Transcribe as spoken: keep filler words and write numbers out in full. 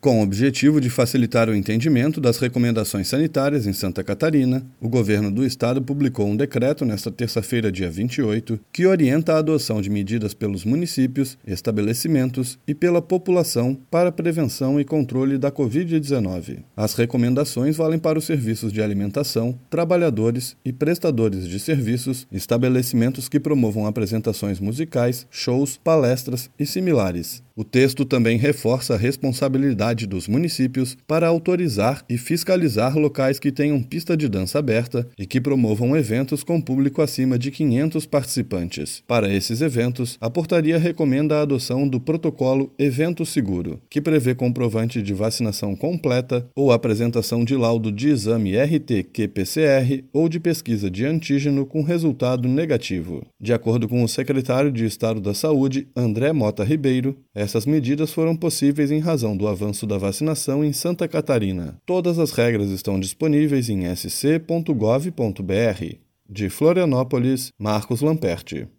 Com o objetivo de facilitar o entendimento das recomendações sanitárias em Santa Catarina, o governo do estado publicou um decreto nesta terça-feira, dia vinte e oito, que orienta a adoção de medidas pelos municípios, estabelecimentos e pela população para a prevenção e controle da covid dezenove. As recomendações valem para os serviços de alimentação, trabalhadores e prestadores de serviços, estabelecimentos que promovam apresentações musicais, shows, palestras e similares. O texto também reforça a responsabilidade dos municípios para autorizar e fiscalizar locais que tenham pista de dança aberta e que promovam eventos com público acima de quinhentos participantes. Para esses eventos, a portaria recomenda a adoção do protocolo Evento Seguro, que prevê comprovante de vacinação completa ou apresentação de laudo de exame R T Q P C R ou de pesquisa de antígeno com resultado negativo. De acordo com o secretário de Estado da Saúde, André Mota Ribeiro, essas medidas foram possíveis em razão do avanço da vacinação em Santa Catarina. Todas as regras estão disponíveis em s c ponto gov ponto b r. De Florianópolis, Marcos Lamperti.